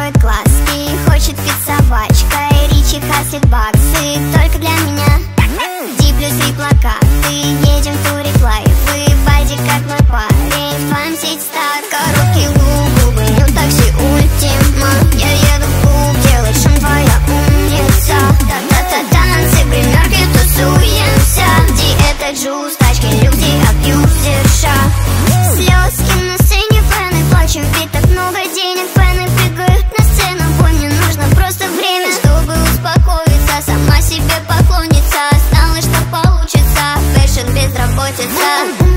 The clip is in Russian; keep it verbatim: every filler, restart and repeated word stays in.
строит глазки, хочет пить собачкой, Ричи хасит баксы только для меня. Ди плюс три плакаты, едем турить лайфы, байди как мой парень, фан-сеть стар. Короткий лук, губы, ну такси ультима. Я еду в клуб, делай шум, твоя умница. Та-та-та, танцы, гримерки, тусуемся. Ди это джуз, тачки, люди, абьюзерша. Слезки на сцене, фэны плачем, ведь так много денег. Фэны прыгают на сцену, бой, мне нужно просто время, чтобы успокоиться, сама себе поклонница. Знала, что получится, фэшн, безработица.